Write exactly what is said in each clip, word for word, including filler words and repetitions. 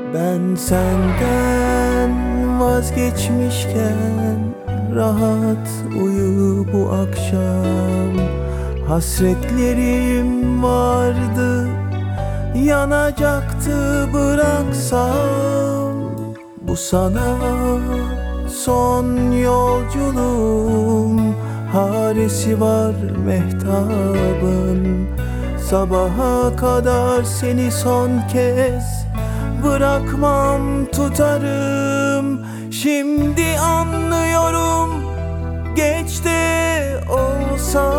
Ben senden vazgeçmişken rahat uyu bu akşam. Hasretlerim vardı, yanacaktı bıraksam. Bu sana son yolculuğum, haresi var mehtabın. Sabaha kadar seni son kez bırakmam, tutarım. Şimdi anlıyorum, geç de olsa.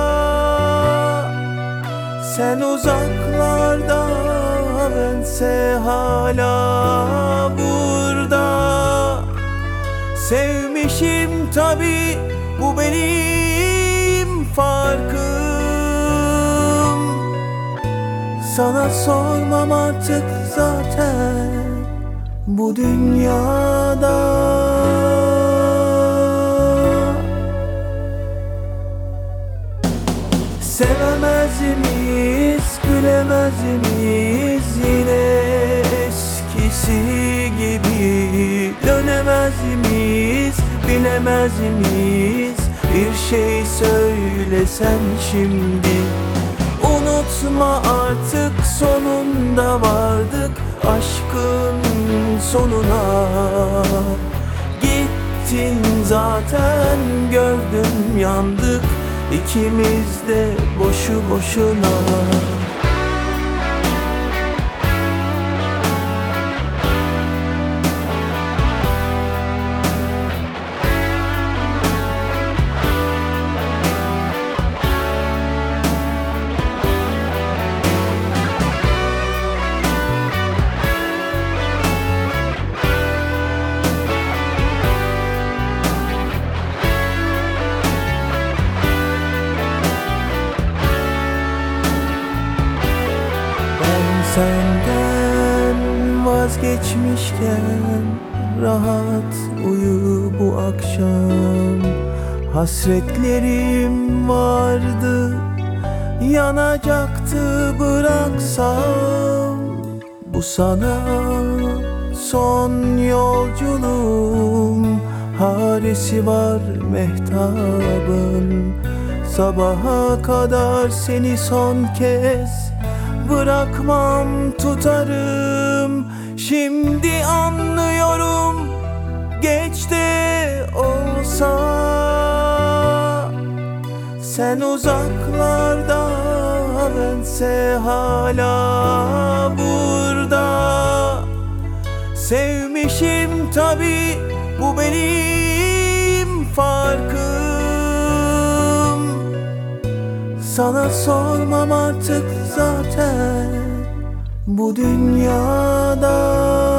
Sen uzaklarda, bense hala burada. Sevmişim tabii, bu benim farkım. Sana sormam artık zaten bu dünyada. Sevemez miyiz, gülemez miyiz yine eskisi gibi? Dönemez miyiz, bilemez miyiz? Bir şey söylesen şimdi. Unutma artık, sonunda vardık aşkın sonuna. Gittin zaten, gördüm yandık İkimiz de boşu boşuna. Senden vazgeçmişken rahat uyu bu akşam. Hasretlerim vardı, yanacaktı bıraksam. Bu sana son yolculuğum, haresi var mehtabın. Sabaha kadar seni son kez bırakmam, tutarım. Şimdi anlıyorum, geç de olsa. Sen uzaklarda, bense hala burada. Sevmişim tabii, bu benim farkım. Sana sormam artık zaten bu dünyada.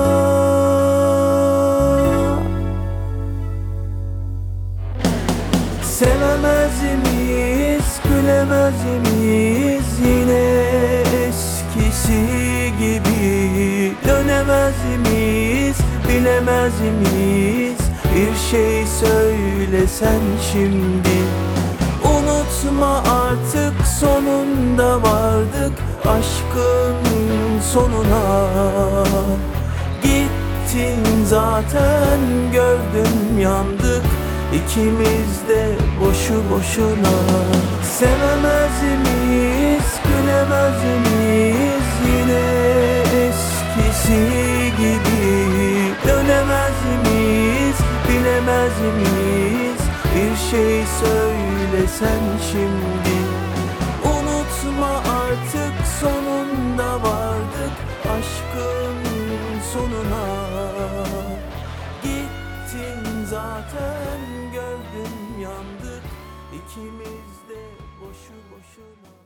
Sevemez miyiz, gülemez miyiz yine eskisi gibi? Dönemez miyiz, bilemez miyiz? Bir şey söylesen şimdi. Unutma artık, sonunda vardık aşkın sonuna. Gittin zaten, gördüm yandık İkimiz de boşu boşuna. Sevemez miyiz, gülemez miyiz yine eskisi gibi? Dönemez miyiz, bilemez miyiz? Bir şey söylesen şimdi. Unutma artık, sonunda vardık aşkın sonuna. Gittin zaten, gördüm yandık İkimiz de boşu boşuna.